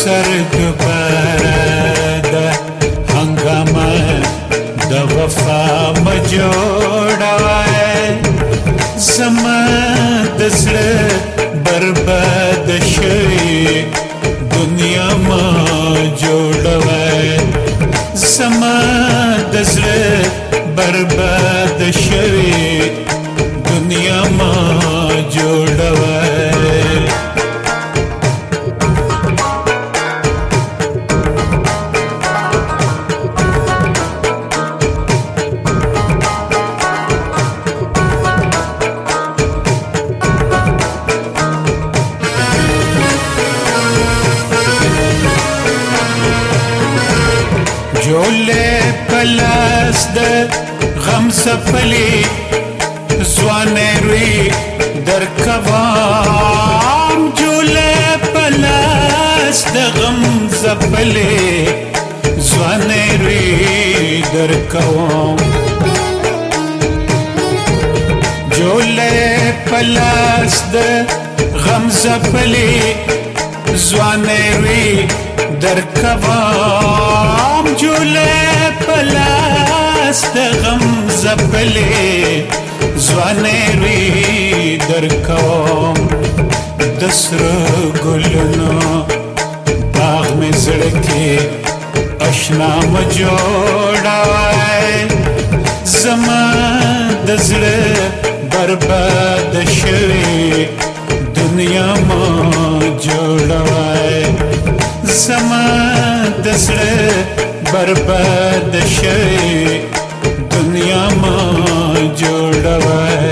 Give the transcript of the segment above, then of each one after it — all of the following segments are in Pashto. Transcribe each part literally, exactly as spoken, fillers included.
سر دوباره ده هنگامه د وفا مجوړوي زما د زړه برباد شوی دنیا ما جوړوي زما د زړه برباد شوی دنیا ما جوړوي جولے پلاس د غم سپلی زوانے روی در کوام جولے پلاس د غم سپلی زوانے روی در کوام جولے پلاس د غم سپلی زوانے روی در کوام جولے پلاس د غم زپلې ځوانې روی در کوم د سرو ګلونو باغ مې زړه کې اشنا مې جوړوي زما د زړه برباد شوی دنیا ما جوړوي زما د زړه برباد شوی دنیا ما جوړوي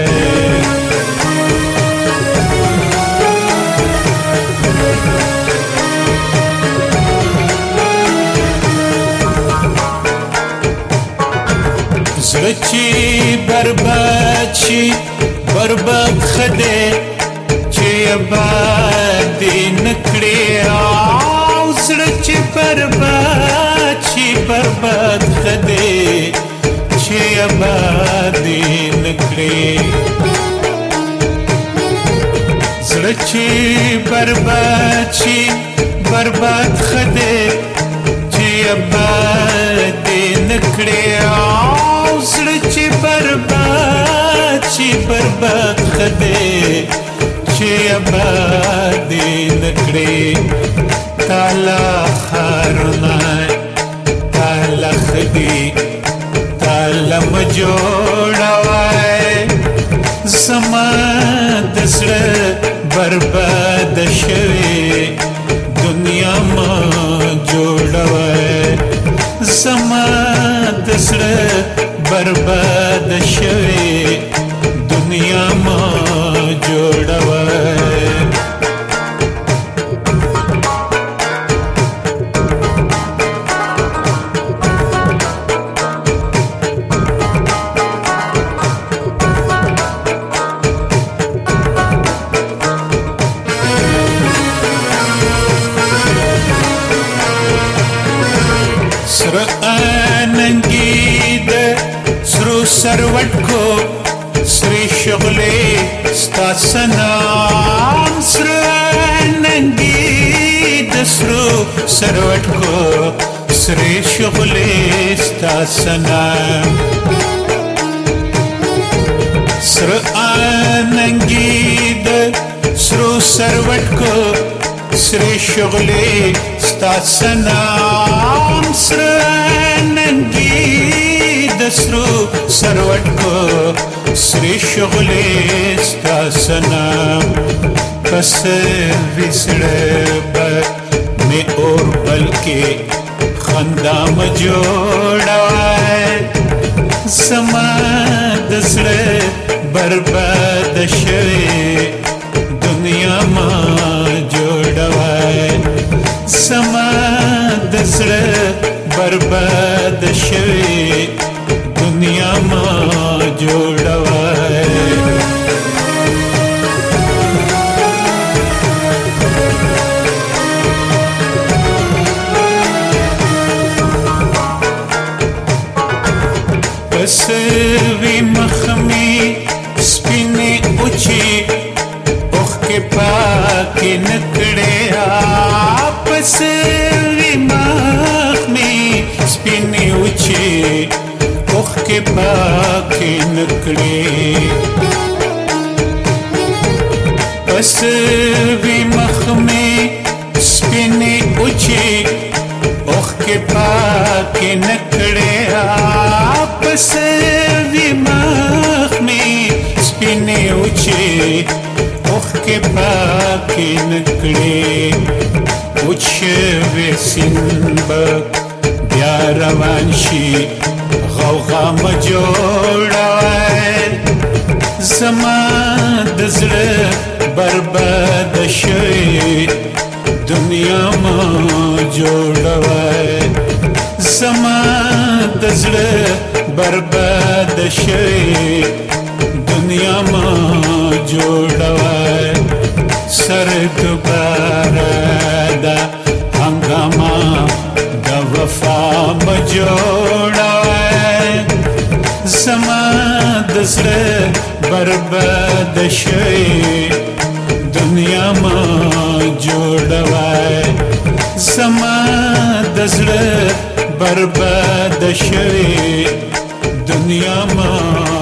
زړه چې برباد شي برباد خده چې آباد نکړي او زړه چې برباد شي برباد خده چې آباد نکړي زړه چې برباد شي برباد خده چې آباد نکړي او زړه چې برباد شي برباد خده چې آباد نکړي تالا خارونه تالا خدي تالا مجوړوي زما د زړه برباد شوی دنیا ما جوړوي زما د زړه برباد شوی دنیا ما جوړوي سروٹ کو سری شغلے ستا سنام سر ننگی دسرو سروٹ کو سری شغلے ستا سنام سر آننگی دسرو سروٹ کو سری شغلے ستا سنام سر ننگی دسرو سروٹ کو سری شغلے ستا سنام پس وسڑے بر میں اور بلکہ خندام جوڑوائے زما د زړه برباد شوی دنیا ما جوړوائے زما د زړه برباد شوی دنیا ما جوړوي پس وی مخمی سپینې اوچی اوخ کې پاکې نکړې پس وی مخ می سپینې اوچې اوښکې پاکې نکړې پس وی مخ می سپینې اوچې اوښکې پاکې نکړې پس وی مخ می سپینې اوچې اوښکې پاکې نکړې اوچې سیند به بیا روان شي غوغا مه جوړوئ زما د زړه برباده شوې دنیا مه جوړوئ زما د زړه برباده شوې دنیا مه جوړوئ سر دوباره دا هنګامه د وفا مه جوړوئ زما د زړه برباده شوې دنیا مه جوړوئ زما د زړه برباده شوې دنیا مه